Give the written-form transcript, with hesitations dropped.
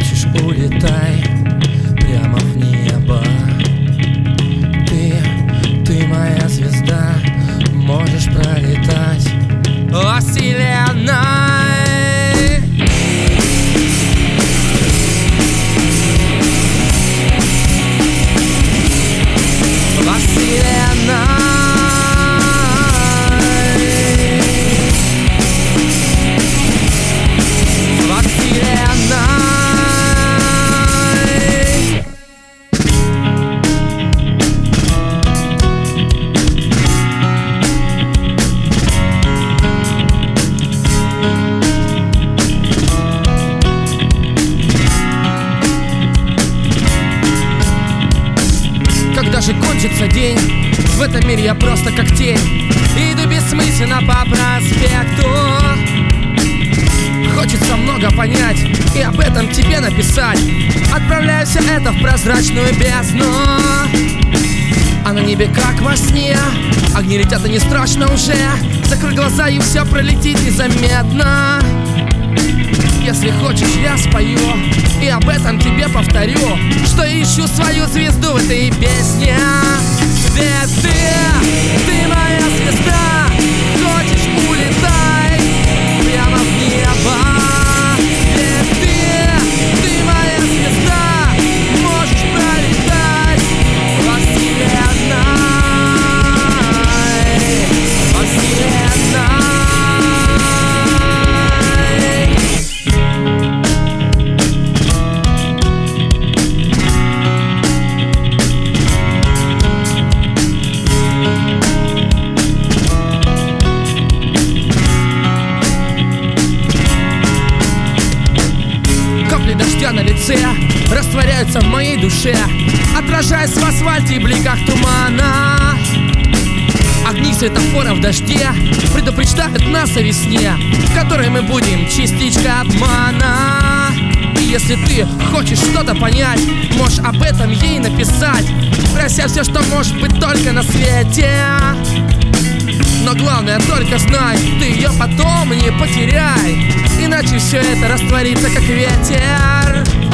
хочешь, улетай прямо в небо. Ты моя звезда, можешь пролетать во вселенной. Во вселенной. Во вселенной. Когда же кончится день? В этом мире я просто как тень. Иду бессмысленно по проспекту. Хочется много понять и об этом тебе написать. Отправляю все это в прозрачную бездну. А на небе как во сне огни летят, и не страшно уже. Закрой глаза и все пролетит незаметно. Если хочешь, я спою и об этом тебе повторю, что ищу свою звезду в этой песне. Ведь ты моя звезда, хочешь, улетай прямо в небо. Ведь ты моя звезда, можешь пролетать во вселенной. Во вселенной. Капли дождя на лице растворяются в моей душе, отражаясь в асфальте и бликах тумана. Огни светофора в дожде предупреждают нас о весне, в которой мы будем частичка обмана. И если ты хочешь что-то понять, можешь об этом ей написать, прося все, что может быть только на свете. Но главное, только знай, ты ее потом не потеряй, иначе все это растворится как ветер.